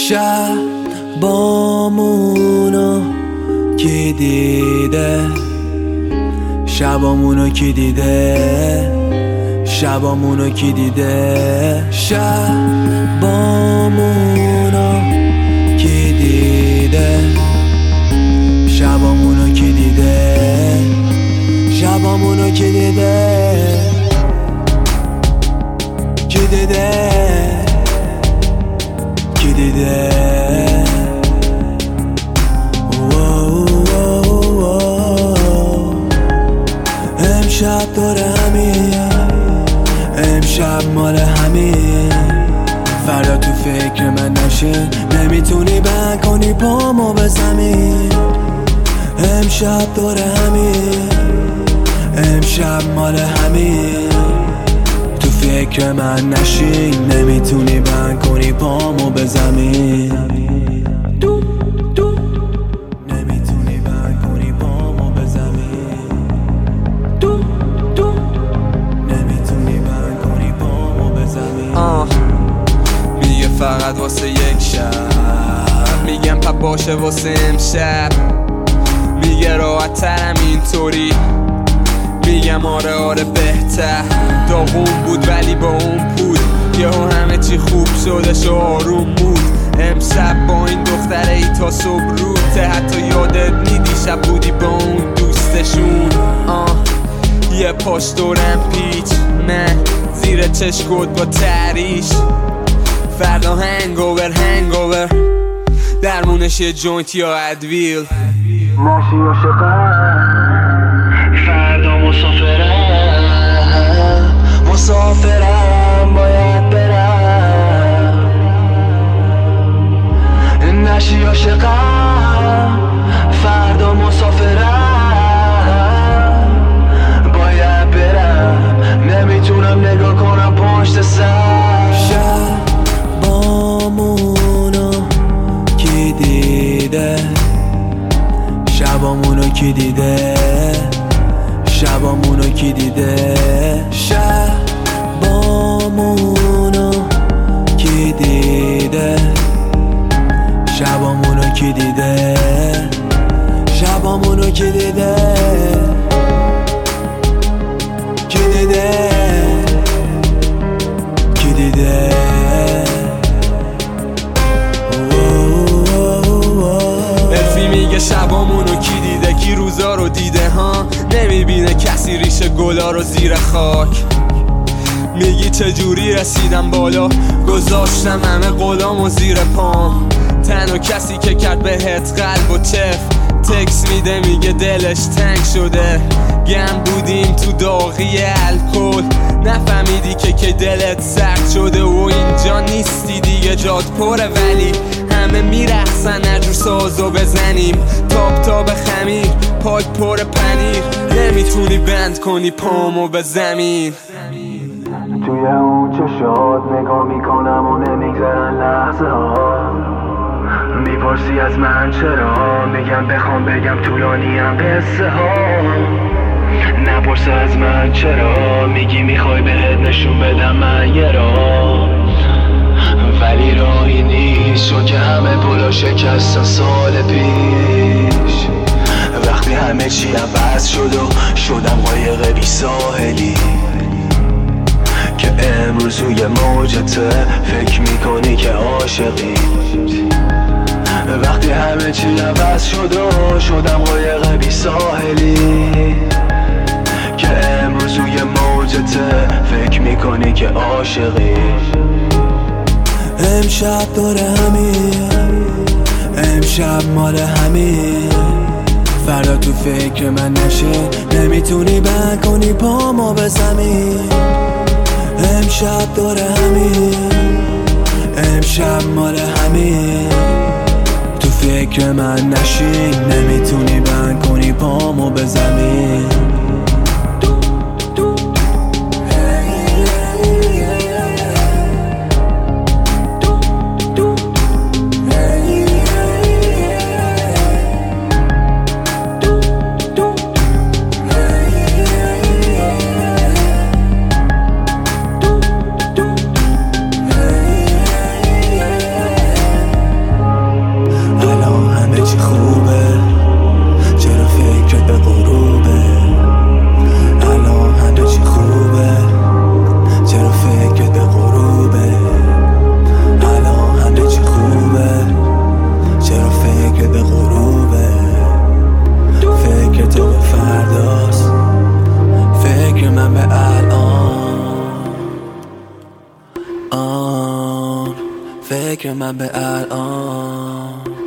شبامونو کی دیده، شبامونو کی دیده، شبامونو کی دیده، شبامونو کی دیده، شبامونو کی دیده، شبامونو کی دیده، کی دیده، کی دیده. امشب داره همین، امشب مال همین، فردا تو فکر من نشین، نمیتونی بند کنی پامو به زمین. امشب داره همین، امشب مال همین، تو فکر من نشین، نمیتونی بند کنی پامو به زمین. نمیتونی بند کنی پامو به زمین، نمیتونی بند کنی پامو به زمین. میگه فقط واسه یک شب، میگم پا باشه واسه امشب، میگه راحت ترم اینطوری، میگم آره آره بهتر. داغون بود ولی با اون بود، یهو همه چی خوب شدش و آروم بود. امشب با این دختره ای تا صبح روته، حتی یادت نیدی شب بودی با اون دوستشون. یه پاش دورم پیچ، نه زیر چشکت با تریش، فردا هنگوور هنگوور، درمونش یه جوینت یا ادویل. نشی عاشقم، فردا مسافرم، مسافرم باید برم. نشی عاشقم، فردا مسافرم باید برم، نمیتونم نگاه کنم پشت سر. شبامونو کی دیده، شبامونو کی دیده، شبامونو کی دیده، شبامونو کی دیده، شبامونو کی دیده، شبامونو کی دیده، کی دیده، کی دیده. الفی میگه شبامونو کی دیده، کی روزا رو دیده ها، نمیبینه کسی ریشه گلا رو زیر خاک. میگی چجوری رسیدم بالا، گذاشتم همه غلام و زیر پام. تنها کسی که کرد بهت قلب و چف، تکس میده میگه دلش تنگ شده. گم بودیم تو داغی الکل، نفهمیدی که دلت سرد شده و اینجا نیستی دیگه، جات پره ولی همه میرقصن نجور سازو بزنیم. تاب تاب خمیر، پاک پر پنیر، نمیتونی بند کنی پامو به زمین. توی اون چشات نگاه میکنم و نمیگذرن لحظه ها، میپرسی از من چرا، میگم بخوام بگم طولانیم قصه ها. نپرس از من چرا، میگی میخوای بهت نشون بدم من یه راه، ولی راهی نیست چون که همه پلا شکستن سال پیش. وقتی همه چی عوض شد و شدم قایق بی ساحلی، که امروز روی موجته فکر میکنی که عاشقی. وقتی همه چی عوض شد و شدم قایق بی ساحلی، که امروز روی موجته فکر میکنی که عاشقی. امشب داره همین، امشب مال همین، فردا تو فکر من نشه، نمیتونی بند کنی پامو به زمین. امشب داره همین، امشب مال همین، تو فکر من نشین، نمیتونی بند کنی پامو به زمین. من به الان